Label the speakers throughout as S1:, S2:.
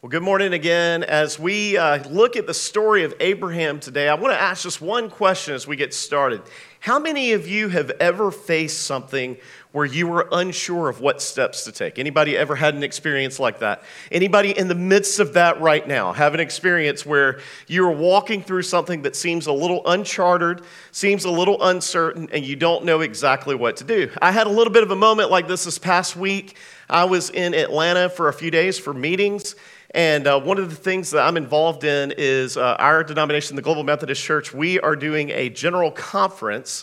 S1: Well, good morning again. As we look at the story of Abraham today, I want to ask just one question as we get started. How many of you have ever faced something where you were unsure of what steps to take? Anybody ever had an experience like that? Anybody in the midst of that right now have an experience where you're walking through something that seems a little uncharted, seems a little uncertain, and you don't know exactly what to do? I had a little bit of a moment like this past week. I was in Atlanta for a few days for meetings. And one of the things that I'm involved in is our denomination, the Global Methodist Church. We are doing a general conference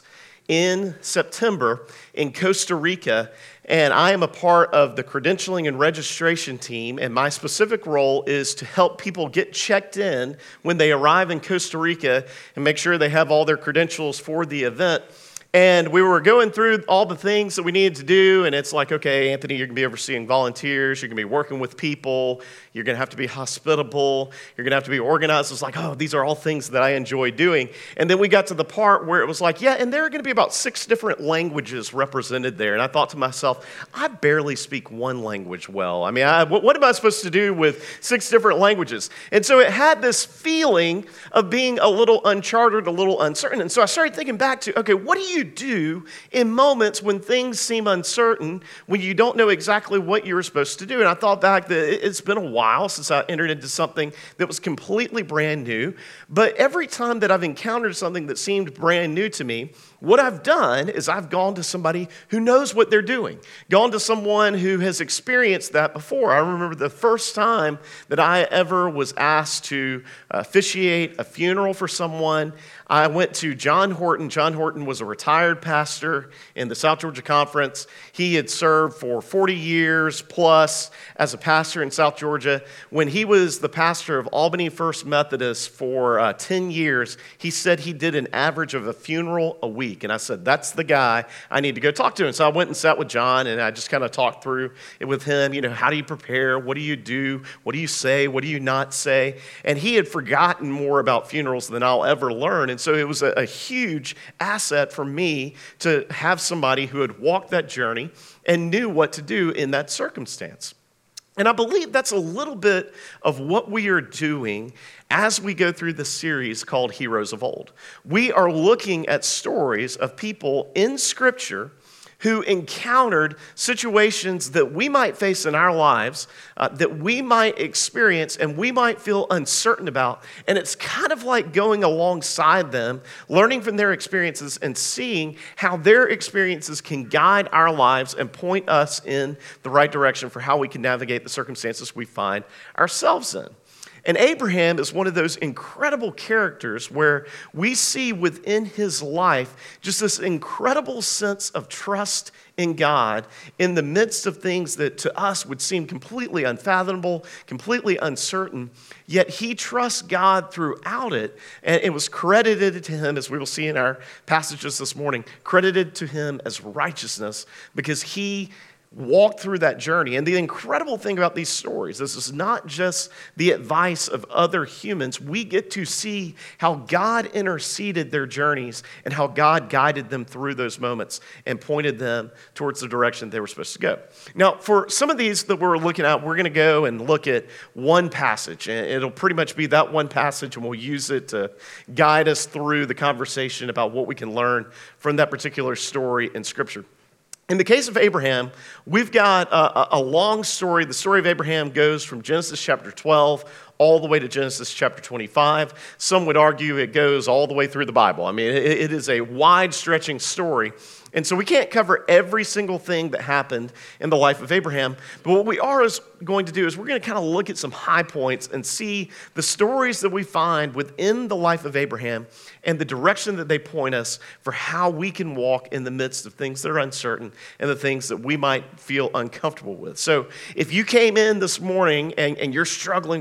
S1: in September in Costa Rica, and I am a part of the credentialing and registration team, and my specific role is to help people get checked in when they arrive in Costa Rica and make sure they have all their credentials for the event. And we were going through all the things that we needed to do, and it's like, okay, Anthony, you're going to be overseeing volunteers, you're going to be working with people, you're going to have to be hospitable, you're going to have to be organized. It's like, oh, these are all things that I enjoy doing. And then we got to the part where it was like, yeah, and there are going to be about 6 different languages represented there. And I thought to myself, I barely speak one language well. I mean, what am I supposed to do with 6 different languages? And so it had this feeling of being a little uncharted, a little uncertain. And so I started thinking back to, okay, what do you do in moments when things seem uncertain, when you don't know exactly what you're supposed to do? And I thought back that it's been a while since I entered into something that was completely brand new, but every time that I've encountered something that seemed brand new to me, what I've done is I've gone to somebody who knows what they're doing, gone to someone who has experienced that before. I remember the first time that I ever was asked to officiate a funeral for someone. I went to John Horton. John Horton was a retired pastor in the South Georgia Conference. He had served for 40 years plus as a pastor in South Georgia. When he was the pastor of Albany First Methodist for 10 years, he said he did an average of a funeral a week. And I said, that's the guy I need to go talk to. And so I went and sat with John, and I just kind of talked through it with him. You know, how do you prepare? What do you do? What do you say? What do you not say? And he had forgotten more about funerals than I'll ever learn. And so it was a huge asset for me to have somebody who had walked that journey and knew what to do in that circumstance. And I believe that's a little bit of what we are doing as we go through the series called Heroes of Old. We are looking at stories of people in Scripture who encountered situations that we might face in our lives, that we might experience and we might feel uncertain about. And it's kind of like going alongside them, learning from their experiences and seeing how their experiences can guide our lives and point us in the right direction for how we can navigate the circumstances we find ourselves in. And Abraham is one of those incredible characters where we see within his life just this incredible sense of trust in God in the midst of things that to us would seem completely unfathomable, completely uncertain. Yet he trusts God throughout it, and it was credited to him, as we will see in our passages this morning, credited to him as righteousness because he walk through that journey. And the incredible thing about these stories, this is not just the advice of other humans. We get to see how God interceded their journeys and how God guided them through those moments and pointed them towards the direction they were supposed to go. Now, for some of these that we're looking at, we're going to go and look at one passage. And it'll pretty much be that one passage, and we'll use it to guide us through the conversation about what we can learn from that particular story in Scripture. In the case of Abraham, we've got a long story. The story of Abraham goes from Genesis chapter 12 all the way to Genesis chapter 25. Some would argue it goes all the way through the Bible. I mean, it is a wide-stretching story. And so we can't cover every single thing that happened in the life of Abraham. But what we are going to do is we're going to kind of look at some high points and see the stories that we find within the life of Abraham and the direction that they point us for how we can walk in the midst of things that are uncertain and the things that we might feel uncomfortable with. So if you came in this morning and you're struggling with something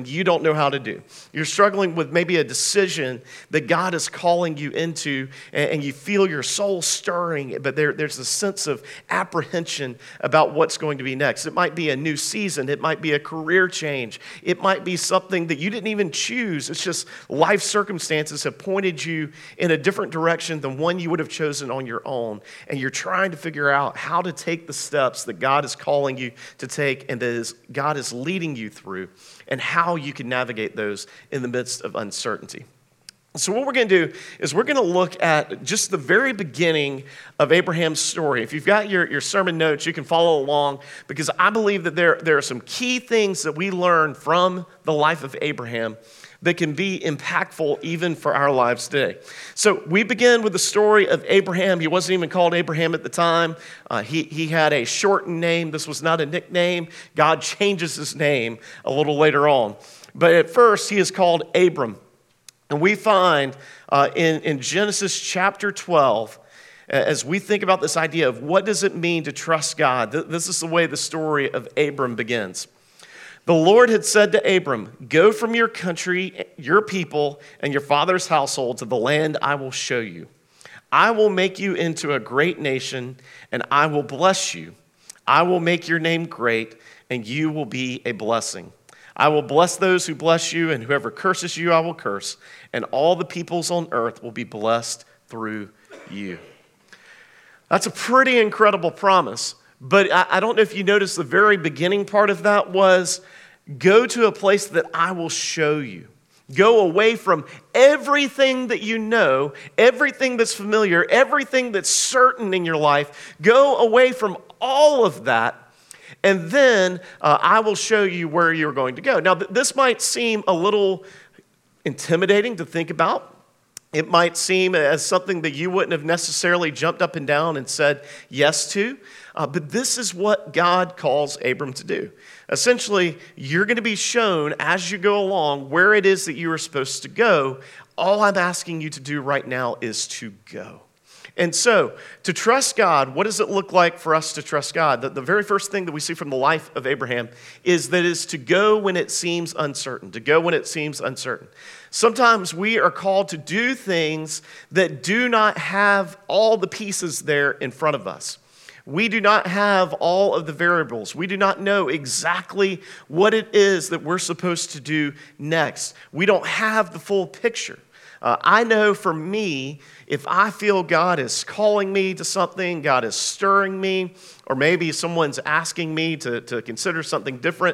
S1: and you don't know how to do. You're struggling with maybe a decision that God is calling you into, and you feel your soul stirring, but there's a sense of apprehension about what's going to be next. It might be a new season. It might be a career change. It might be something that you didn't even choose. It's just life circumstances have pointed you in a different direction than one you would have chosen on your own, and you're trying to figure out how to take the steps that God is calling you to take and that God is leading you through, and how you can navigate those in the midst of uncertainty. So what we're going to do is we're going to look at just the very beginning of Abraham's story. If you've got your sermon notes, you can follow along, because I believe that there are some key things that we learn from the life of Abraham that can be impactful even for our lives today. So we begin with the story of Abraham. He wasn't even called Abraham at the time. He had a shortened name. This was not a nickname. God changes his name a little later on. But at first, he is called Abram. And we find in Genesis chapter 12, as we think about this idea of what does it mean to trust God, this is the way the story of Abram begins. The Lord had said to Abram, "Go from your country, your people, and your father's household to the land I will show you. I will make you into a great nation, and I will bless you. I will make your name great, and you will be a blessing. I will bless those who bless you, and whoever curses you I will curse, and all the peoples on earth will be blessed through you." That's a pretty incredible promise. But I don't know if you noticed the very beginning part of that was, go to a place that I will show you. Go away from everything that you know, everything that's familiar, everything that's certain in your life. Go away from all of that, and then I will show you where you're going to go. Now, this might seem a little intimidating to think about. It might seem as something that you wouldn't have necessarily jumped up and down and said yes to. But this is what God calls Abram to do. Essentially, you're going to be shown as you go along where it is that you are supposed to go. All I'm asking you to do right now is to go. And so, to trust God, what does it look like for us to trust God? The very first thing that we see from the life of Abraham is that it's to go when it seems uncertain, to go when it seems uncertain. Sometimes we are called to do things that do not have all the pieces there in front of us. We do not have all of the variables. We do not know exactly what it is that we're supposed to do next. We don't have the full picture. I know for me, if I feel God is calling me to something, God is stirring me, or maybe someone's asking me to consider something different,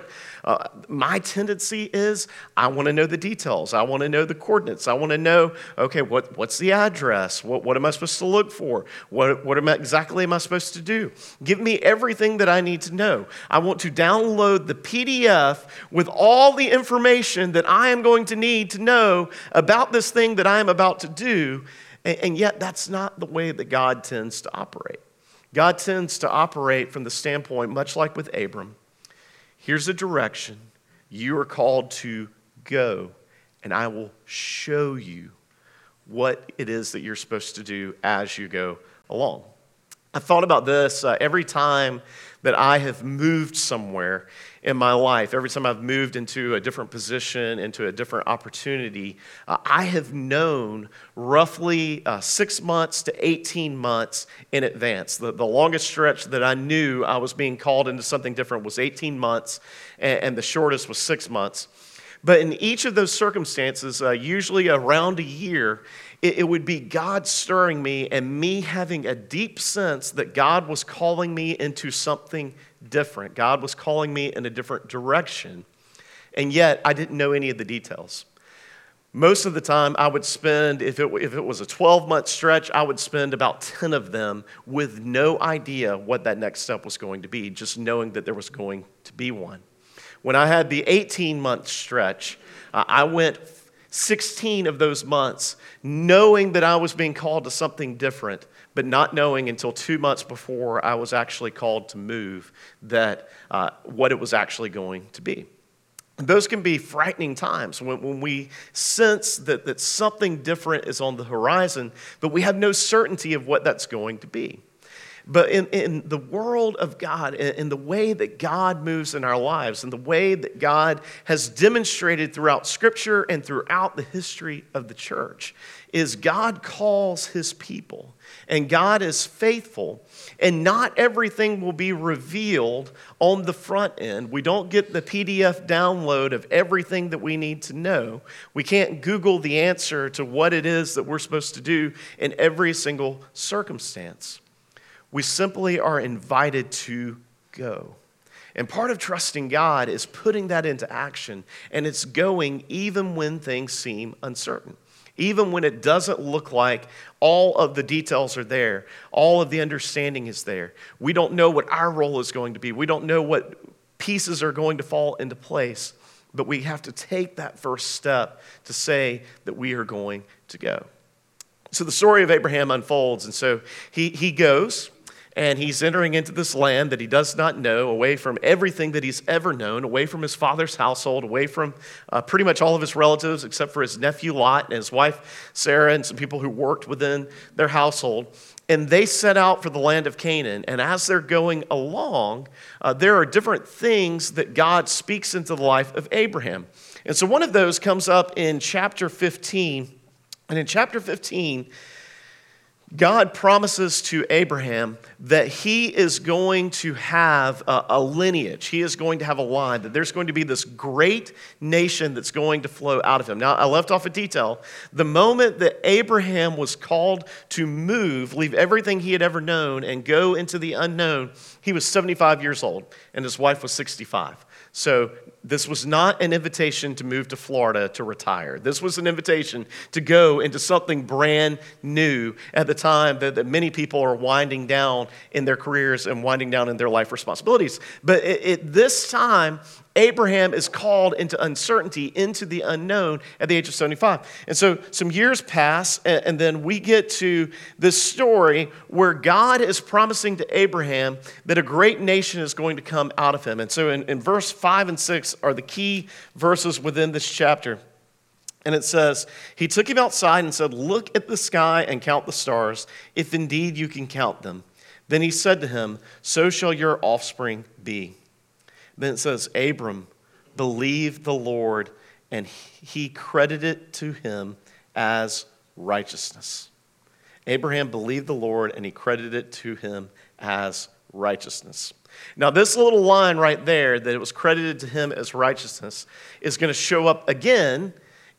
S1: my tendency is I want to know the details. I want to know the coordinates. I want to know, okay, what's the address? What am I supposed to look for? What exactly am I supposed to do? Give me everything that I need to know. I want to download the PDF with all the information that I am going to need to know about this thing that I am about to do, and yet that's not the way that God tends to operate. God tends to operate from the standpoint, much like with Abram, here's a direction. You are called to go, and I will show you what it is that you're supposed to do as you go along. I thought about this every time that I have moved somewhere in my life, every time I've moved into a different position, into a different opportunity, I have known roughly 6 months to 18 months in advance. The longest stretch that I knew I was being called into something different was 18 months, and the shortest was 6 months. But in each of those circumstances, usually around a year, it would be God stirring me and me having a deep sense that God was calling me into something different. God was calling me in a different direction. And yet, I didn't know any of the details. Most of the time, I would spend, if it was a 12-month stretch, I would spend about 10 of them with no idea what that next step was going to be, just knowing that there was going to be one. When I had the 18-month stretch, I went 16 of those months knowing that I was being called to something different, but not knowing until 2 months before I was actually called to move that what it was actually going to be. Those can be frightening times when we sense that something different is on the horizon, but we have no certainty of what that's going to be. But in the world of God, in the way that God moves in our lives, in the way that God has demonstrated throughout Scripture and throughout the history of the church, is God calls his people, and God is faithful, and not everything will be revealed on the front end. We don't get the PDF download of everything that we need to know. We can't Google the answer to what it is that we're supposed to do in every single circumstance. We simply are invited to go. And part of trusting God is putting that into action, and it's going even when things seem uncertain. Even when it doesn't look like all of the details are there, all of the understanding is there. We don't know what our role is going to be. We don't know what pieces are going to fall into place, but we have to take that first step to say that we are going to go. So the story of Abraham unfolds, and so he goes, and he's entering into this land that he does not know, away from everything that he's ever known, away from his father's household, away from pretty much all of his relatives except for his nephew Lot and his wife Sarah and some people who worked within their household. And they set out for the land of Canaan. And as they're going along, there are different things that God speaks into the life of Abraham. And so one of those comes up in chapter 15. And in chapter 15, God promises to Abraham that he is going to have a lineage. He is going to have a line, that there's going to be this great nation that's going to flow out of him. Now, I left off a detail. The moment that Abraham was called to move, leave everything he had ever known, and go into the unknown, he was 75 years old, and his wife was 65. So this was not an invitation to move to Florida to retire. This was an invitation to go into something brand new at the time that many people are winding down in their careers and winding down in their life responsibilities. But at this time, Abraham is called into uncertainty, into the unknown at the age of 75. And so some years pass, and then we get to this story where God is promising to Abraham that a great nation is going to come out of him. And so in verse 5 and 6 are the key verses within this chapter. And it says, he took him outside and said, "Look at the sky and count the stars, if indeed you can count them." Then he said to him, "So shall your offspring be." Then it says, Abram believed the Lord, and he credited it to him as righteousness. Abraham believed the Lord, and he credited it to him as righteousness. Now, this little line right there, that it was credited to him as righteousness, is going to show up again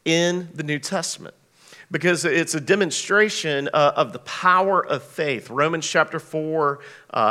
S1: in the New Testament, because it's a demonstration of the power of faith. Romans chapter 4,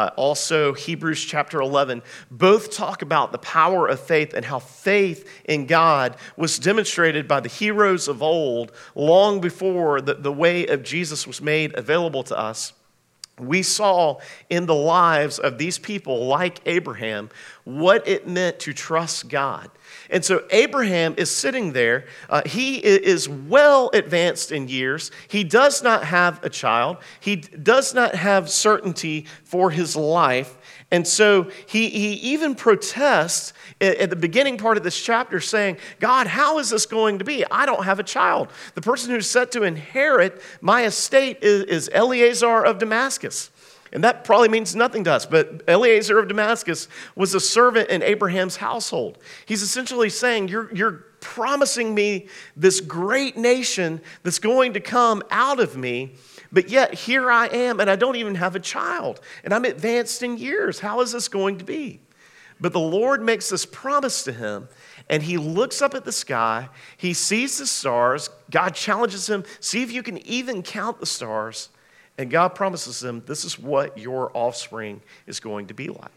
S1: also Hebrews chapter 11, both talk about the power of faith and how faith in God was demonstrated by the heroes of old long before the way of Jesus was made available to us. We saw in the lives of these people like Abraham what it meant to trust God. And so Abraham is sitting there. He is well advanced in years. He does not have a child. He does not have certainty for his life. And so he even protests at the beginning part of this chapter saying, "God, how is this going to be? I don't have a child. The person who's set to inherit my estate is Eliezer of Damascus." And that probably means nothing to us, but Eliezer of Damascus was a servant in Abraham's household. He's essentially saying, you're promising me this great nation that's going to come out of me, but yet here I am, and I don't even have a child, and I'm advanced in years. How is this going to be? But the Lord makes this promise to him, and he looks up at the sky. He sees the stars. God challenges him, see if you can even count the stars. And God promises him, this is what your offspring is going to be like.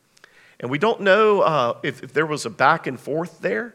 S1: And we don't know if there was a back and forth there.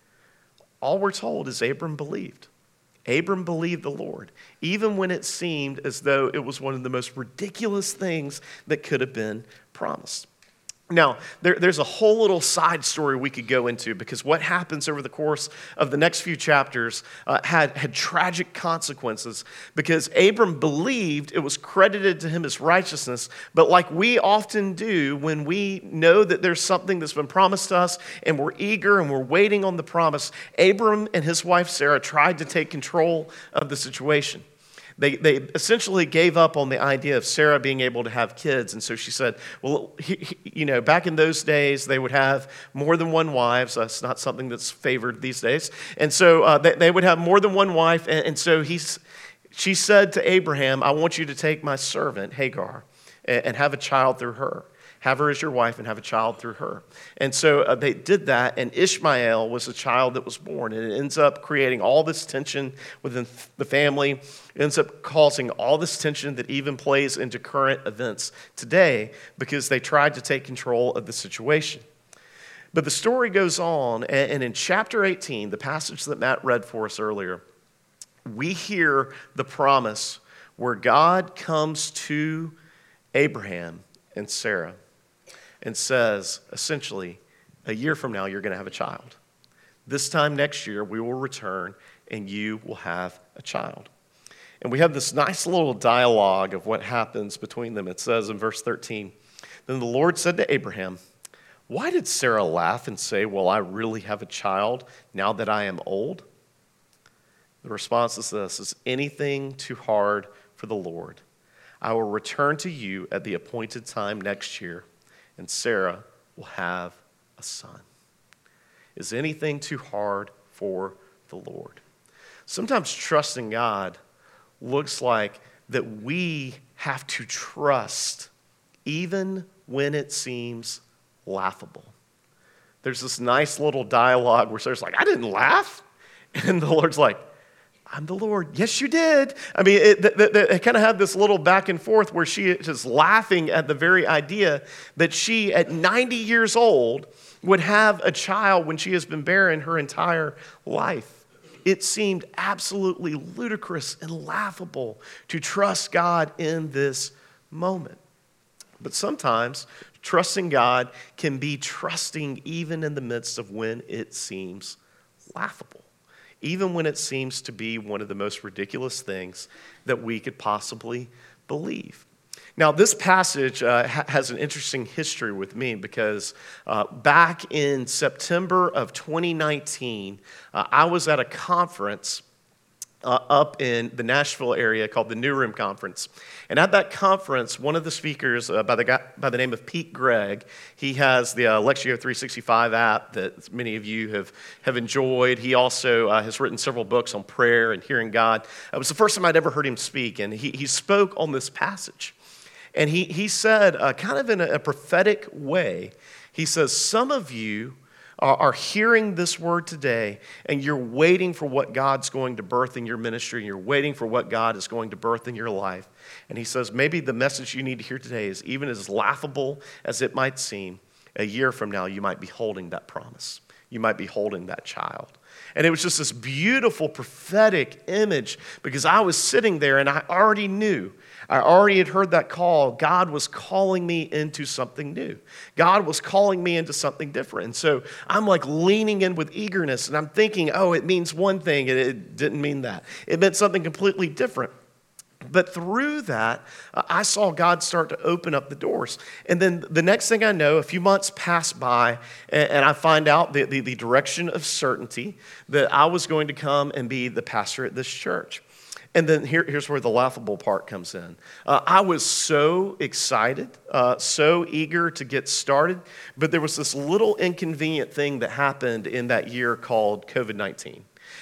S1: All we're told is Abram believed. Abram believed the Lord, even when it seemed as though it was one of the most ridiculous things that could have been promised. Now, there's a whole little side story we could go into, because what happens over the course of the next few chapters had tragic consequences, because Abram believed, it was credited to him as righteousness, but like we often do when we know that there's something that's been promised to us and we're eager and we're waiting on the promise, Abram and his wife Sarah tried to take control of the situation. They essentially gave up on the idea of Sarah being able to have kids. And so she said, well, back in those days, they would have more than one wife. So that's not something that's favored these days. And so they would have more than one wife. And so she said to Abraham, I want you to take my servant, Hagar, and have a child through her. Have her as your wife and have a child through her. And so they did that, and Ishmael was a child that was born. And it ends up creating all this tension within the family. It ends up causing all this tension that even plays into current events today because they tried to take control of the situation. But the story goes on, and in chapter 18, the passage that Matt read for us earlier, we hear the promise where God comes to Abraham and Sarah and says, essentially, a year from now, you're going to have a child. This time next year, we will return and you will have a child. And we have this nice little dialogue of what happens between them. It says in verse 13, then the Lord said to Abraham, why did Sarah laugh and say, will I really have a child now that I am old? The response is this, is anything too hard for the Lord? I will return to you at the appointed time next year, and Sarah will have a son. Is anything too hard for the Lord? Sometimes trusting God looks like that we have to trust even when it seems laughable. There's this nice little dialogue where Sarah's like, I didn't laugh. And the Lord's like, I'm the Lord. Yes, you did. I mean, they kind of have this little back and forth where she is just laughing at the very idea that she, at 90 years old, would have a child when she has been barren her entire life. It seemed absolutely ludicrous and laughable to trust God in this moment. But sometimes trusting God can be trusting even in the midst of when it seems laughable. Even when it seems to be one of the most ridiculous things that we could possibly believe. Now, this passage has an interesting history with me because back in September of 2019, I was at a conference up in the Nashville area called the New Room Conference. And at that conference, one of the speakers by the name of Pete Greig, he has the Lectio 365 app that many of you have enjoyed. He also has written several books on prayer and hearing God. It was the first time I'd ever heard him speak, and he spoke on this passage. And he said, kind of in a prophetic way, he says, some of you are hearing this word today, and you're waiting for what God's going to birth in your ministry, and you're waiting for what God is going to birth in your life. And he says, maybe the message you need to hear today is even as laughable as it might seem, a year from now, you might be holding that promise. You might be holding that child. And it was just this beautiful prophetic image because I was sitting there and I already knew. I already had heard that call. God was calling me into something new. God was calling me into something different. And so I'm like leaning in with eagerness and I'm thinking, oh, it means one thing. And it didn't mean that. It meant something completely different. But through that, I saw God start to open up the doors. And then the next thing I know, a few months pass by, and I find out the direction of certainty that I was going to come and be the pastor at this church. And then here's where the laughable part comes in. I was so excited, so eager to get started, but there was this little inconvenient thing that happened in that year called COVID-19.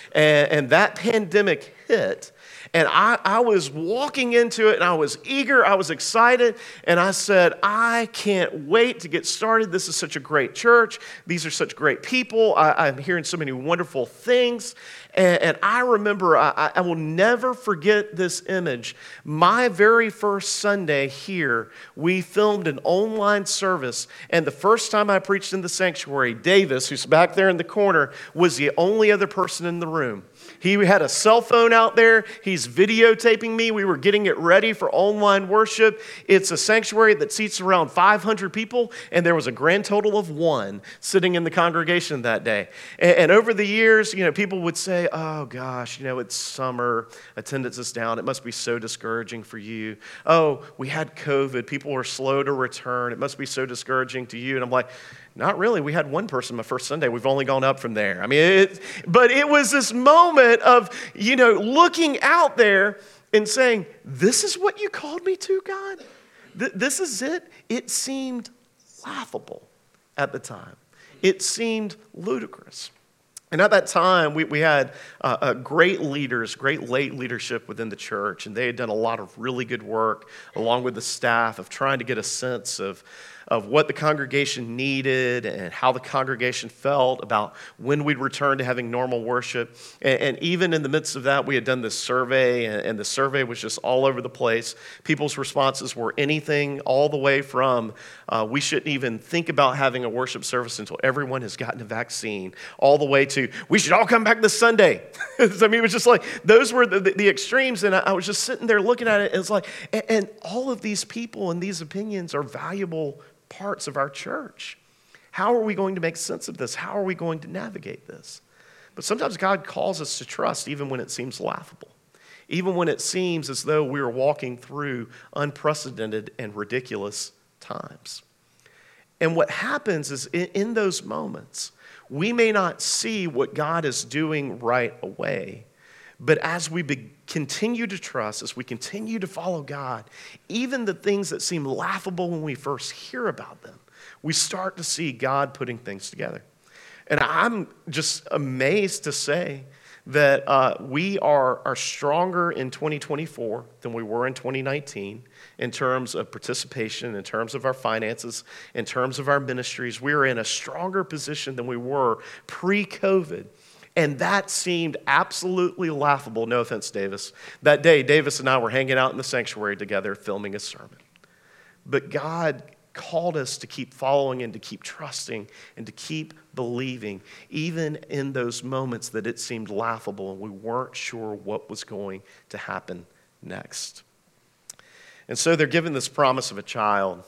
S1: And that pandemic hit, and I was walking into it, and I was eager, I was excited, and I said, I can't wait to get started. This is such a great church. These are such great people. I'm hearing so many wonderful things. And I remember, I will never forget this image. My very first Sunday here, we filmed an online service, and the first time I preached in the sanctuary, Davis, who's back there in the corner, was the only other person in the room. He had a cell phone out there. He's videotaping me. We were getting it ready for online worship. It's a sanctuary that seats around 500 people, and there was a grand total of 1 sitting in the congregation that day. And over the years, people would say, oh gosh, it's summer, attendance is down. It must be so discouraging for you. Oh, we had COVID. People were slow to return. It must be so discouraging to you. And I'm like, not really. We had 1 person my first Sunday. We've only gone up from there. But it was this moment of, looking out there and saying, this is what you called me to, God? This is it? It seemed laughable at the time. It seemed ludicrous. And at that time, we had great leaders, great lay leadership within the church, and they had done a lot of really good work along with the staff of trying to get a sense of what the congregation needed and how the congregation felt about when we'd return to having normal worship. And even in the midst of that, we had done this survey, and the survey was just all over the place. People's responses were anything all the way from, we shouldn't even think about having a worship service until everyone has gotten a vaccine, all the way to, we should all come back this Sunday. I mean, it was just like, those were the extremes, and I was just sitting there looking at it, and it's like, and all of these people and these opinions are valuable parts of our church. How are we going to make sense of this? How are we going to navigate this? But sometimes God calls us to trust even when it seems laughable, even when it seems as though we are walking through unprecedented and ridiculous times. And what happens is in those moments, we may not see what God is doing right away, but as we continue to trust, as we continue to follow God, even the things that seem laughable when we first hear about them, we start to see God putting things together. And I'm just amazed to say that we are stronger in 2024 than we were in 2019 in terms of participation, in terms of our finances, in terms of our ministries. We are in a stronger position than we were pre-COVID. And that seemed absolutely laughable. No offense, Davis. That day, Davis and I were hanging out in the sanctuary together, filming a sermon. But God called us to keep following and to keep trusting and to keep believing, even in those moments that it seemed laughable and we weren't sure what was going to happen next. And so they're given this promise of a child.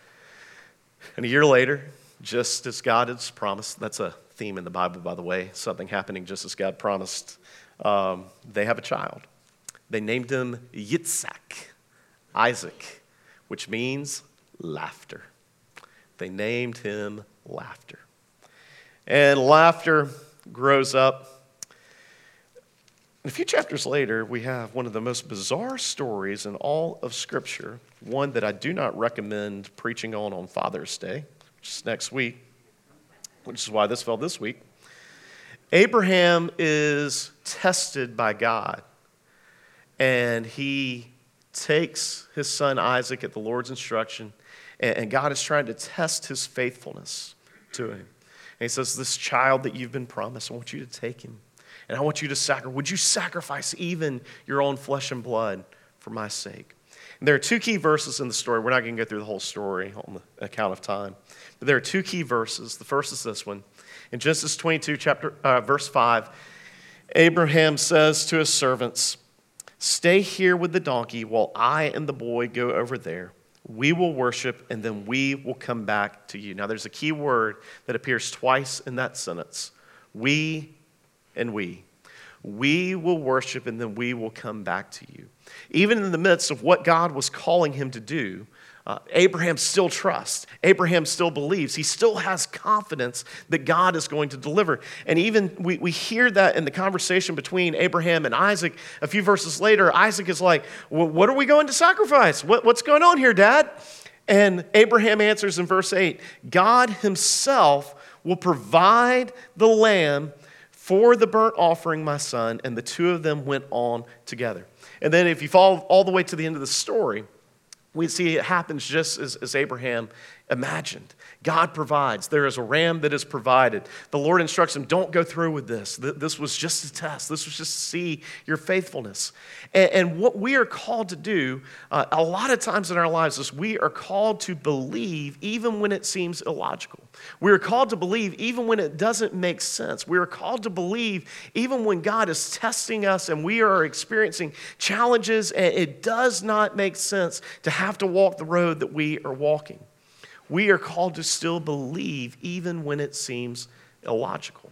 S1: And a year later, just as God has promised, that's a theme in the Bible, by the way, something happening just as God promised. They have a child. They named him Yitzhak, Isaac, which means laughter. They named him Laughter. And laughter grows up. And a few chapters later, we have one of the most bizarre stories in all of Scripture, one that I do not recommend preaching on Father's Day, which is next week, which is why this fell this week. Abraham is tested by God, and he takes his son Isaac at the Lord's instruction, and God is trying to test his faithfulness to him. And he says, this child that you've been promised, I want you to take him, and I want you to sacrifice. Would you sacrifice even your own flesh and blood for my sake? And there are two key verses in the story. We're not going to go through the whole story on the account of time. But there are two key verses. The first is this one. In Genesis 22, verse 5, Abraham says to his servants, stay here with the donkey while I and the boy go over there. We will worship, and then we will come back to you. Now, there's a key word that appears twice in that sentence. We and we. We will worship, and then we will come back to you. Even in the midst of what God was calling him to do, Abraham still trusts. Abraham still believes. He still has confidence that God is going to deliver. And even we hear that in the conversation between Abraham and Isaac. A few verses later, Isaac is like, well, what are we going to sacrifice? What's going on here, Dad? And Abraham answers in verse 8, God himself will provide the lamb for the burnt offering, my son. And the two of them went on together. And then if you follow all the way to the end of the story, we see it happens just as Abraham imagined. God provides. There is a ram that is provided. The Lord instructs him, don't go through with this. This was just a test. This was just to see your faithfulness. And what we are called to do a lot of times in our lives is we are called to believe even when it seems illogical. We are called to believe even when it doesn't make sense. We are called to believe even when God is testing us and we are experiencing challenges and it does not make sense to have to walk the road that we are walking. We are called to still believe even when it seems illogical.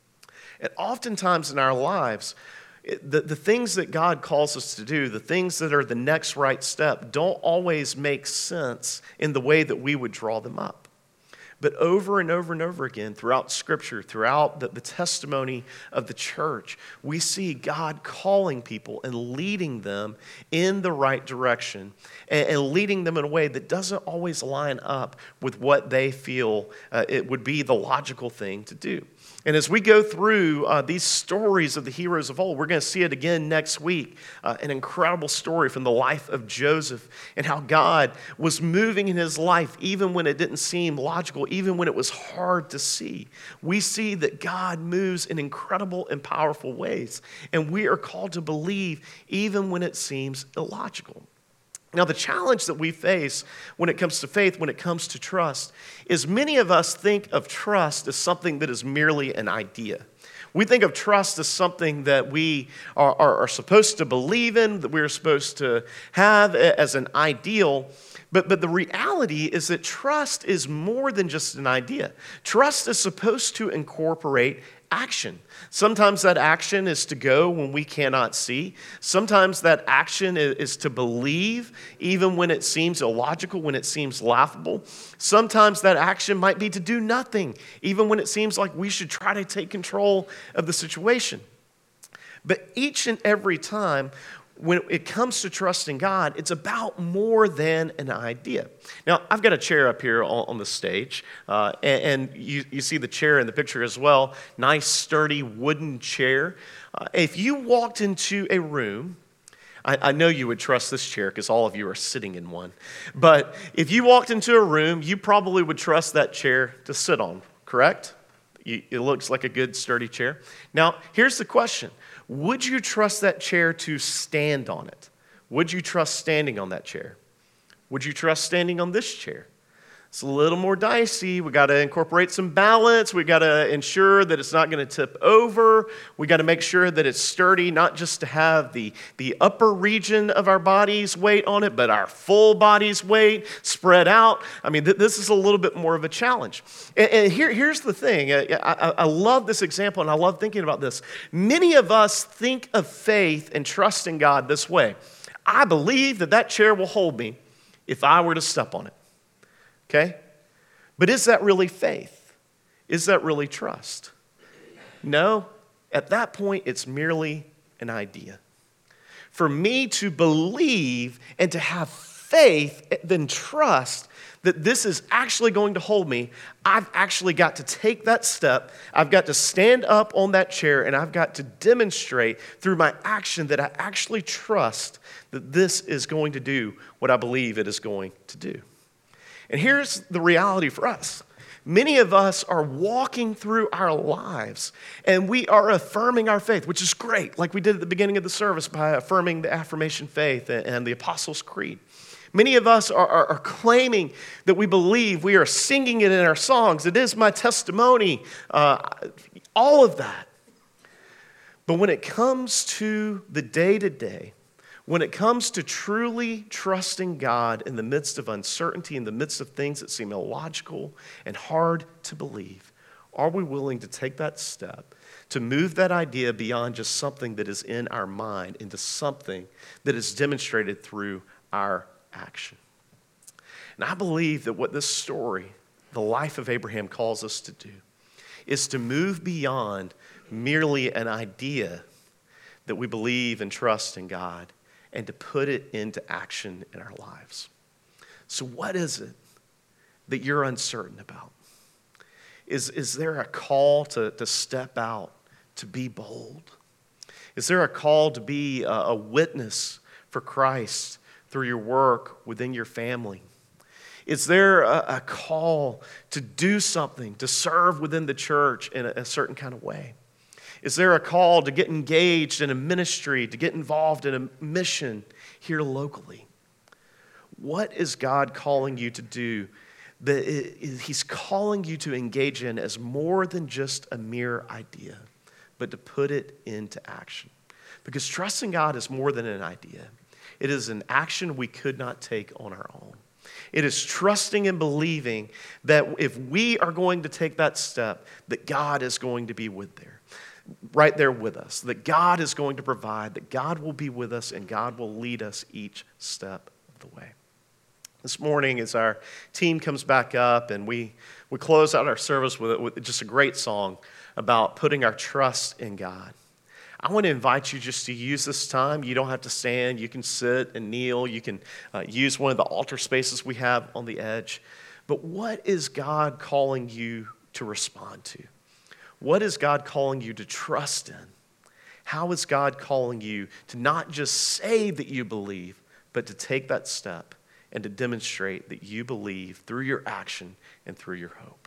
S1: And oftentimes in our lives, the things that God calls us to do, the things that are the next right step, don't always make sense in the way that we would draw them up. But over and over and over again, throughout Scripture, throughout the testimony of the church, we see God calling people and leading them in the right direction and leading them in a way that doesn't always line up with what they feel it would be the logical thing to do. And as we go through these stories of the heroes of old, we're going to see it again next week, an incredible story from the life of Joseph and how God was moving in his life even when it didn't seem logical, even when it was hard to see. We see that God moves in incredible and powerful ways, and we are called to believe even when it seems illogical. Now, the challenge that we face when it comes to faith, when it comes to trust, is many of us think of trust as something that is merely an idea. We think of trust as something that we are supposed to believe in, that we're supposed to have as an ideal. But the reality is that trust is more than just an idea. Trust is supposed to incorporate action. Sometimes that action is to go when we cannot see. Sometimes that action is to believe even when it seems illogical, when it seems laughable. Sometimes that action might be to do nothing, even when it seems like we should try to take control of the situation. But each and every time, when it comes to trusting God, it's about more than an idea. Now, I've got a chair up here on the stage, and you see the chair in the picture as well. Nice, sturdy wooden chair. If you walked into a room, I know you would trust this chair because all of you are sitting in one. But if you walked into a room, you probably would trust that chair to sit on, correct? It looks like a good, sturdy chair. Now, here's the question. Would you trust that chair to stand on it? Would you trust standing on that chair? Would you trust standing on this chair? It's a little more dicey. We got to incorporate some balance. We got to ensure that it's not going to tip over. We got to make sure that it's sturdy, not just to have the upper region of our body's weight on it, but our full body's weight spread out. I mean, this is a little bit more of a challenge. And here's the thing. I love this example, and I love thinking about this. Many of us think of faith and trust in God this way. I believe that chair will hold me if I were to step on it. Okay? But is that really faith? Is that really trust? No. At that point, it's merely an idea. For me to believe and to have faith, then trust that this is actually going to hold me, I've actually got to take that step. I've got to stand up on that chair, and I've got to demonstrate through my action that I actually trust that this is going to do what I believe it is going to do. And here's the reality for us. Many of us are walking through our lives and we are affirming our faith, which is great, like we did at the beginning of the service by affirming the affirmation faith and the Apostles' Creed. Many of us are claiming that we believe, we are singing it in our songs. It is my testimony, all of that. But when it comes to the day-to-day, when it comes to truly trusting God in the midst of uncertainty, in the midst of things that seem illogical and hard to believe, are we willing to take that step to move that idea beyond just something that is in our mind into something that is demonstrated through our action? And I believe that what this story, the life of Abraham, calls us to do is to move beyond merely an idea that we believe and trust in God, and to put it into action in our lives. So what is it that you're uncertain about? Is there a call to step out, to be bold? Is there a call to be a witness for Christ through your work within your family? Is there a call to do something, to serve within the church in a certain kind of way? Is there a call to get engaged in a ministry, to get involved in a mission here locally? What is God calling you to do that He's calling you to engage in as more than just a mere idea, but to put it into action? Because trusting God is more than an idea. It is an action we could not take on our own. It is trusting and believing that if we are going to take that step, that God is going to be right there with us, that God is going to provide, that God will be with us, and God will lead us each step of the way. This morning, as our team comes back up and we close out our service with just a great song about putting our trust in God. I want to invite you just to use this time. You don't have to stand. You can sit and kneel. You can use one of the altar spaces we have on the edge. But what is God calling you to respond to? What is God calling you to trust in? How is God calling you to not just say that you believe, but to take that step and to demonstrate that you believe through your action and through your hope?